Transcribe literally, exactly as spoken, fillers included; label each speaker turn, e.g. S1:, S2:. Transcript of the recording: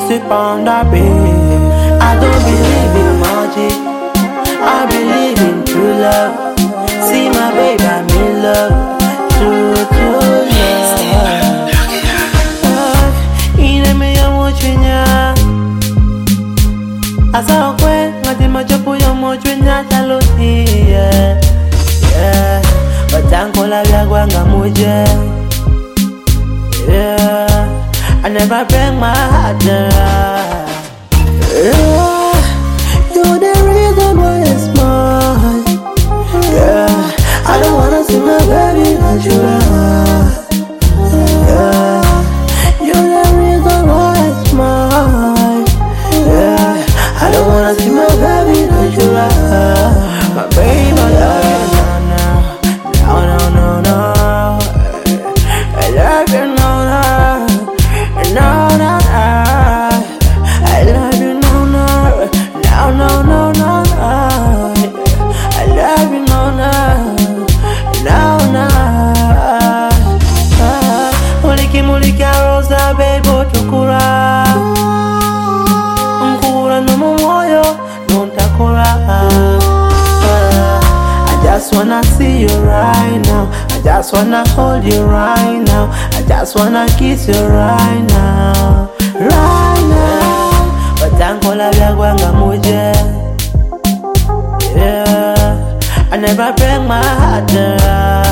S1: sleep on the bed. I don't believe in magic, I believe in true love. See my baby, I'm in love. True, true love. Ine me ya mochwenya asa okwe ngati machopo ya mochwenya chaloti. Yeah, yeah. Batankola bya gwanga muje. Yeah, I never break my heart down. Yeah, you're the reason why it's mine. Yeah, I don't wanna see my baby not you are. Yeah, you're the reason why it's mine. Yeah, I don't wanna see my baby not you are. My baby, I love you now, now, now, now, now. I love you now, now, now, now, now. I love you now, now, now, now, now, now. I love you now, now, now, now. Muliki muliki rosa baby tukura, mkura no moyo no takura. I just wanna see you right now. I just wanna hold you right now. I just wanna kiss you right now, right now. Batankola bya gwanga muje. Yeah, I never break my heart down.